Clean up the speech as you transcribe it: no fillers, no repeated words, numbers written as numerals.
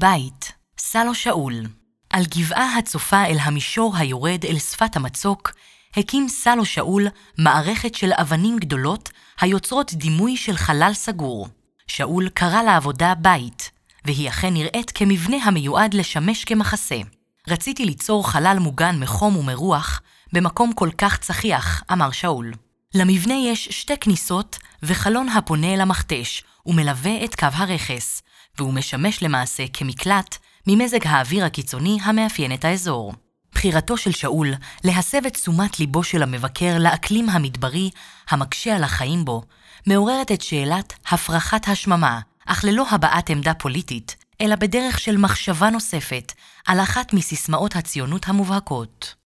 בית, סלו שאול. על גבעה הצופה אל המישור היורד אל שפת המצוק, הקים סלו שאול מערכת של אבנים גדולות היוצרות דימוי של חלל סגור. שאול קרא לעבודה בית, והיא אכן נראית כמבנה המיועד לשמש כמחסה. רציתי ליצור חלל מוגן מחום ומרוח במקום כל כך צחיח, אמר שאול. למבנה יש 2 כניסות וחלון הפונה אל המכתש ומלווה את קו הרכס, והוא משמש למעשה כמקלט ממזג האוויר הקיצוני המאפיין את האזור. בחירתו של שאול להסב את תשומת ליבו של המבקר לאקלים המדברי המקשה על החיים בו, מעוררת את שאלת הפרחת השממה, אך ללא הבעת עמדה פוליטית, אלא בדרך של מחשבה נוספת על אחת מסיסמאות הציונות המובהקות.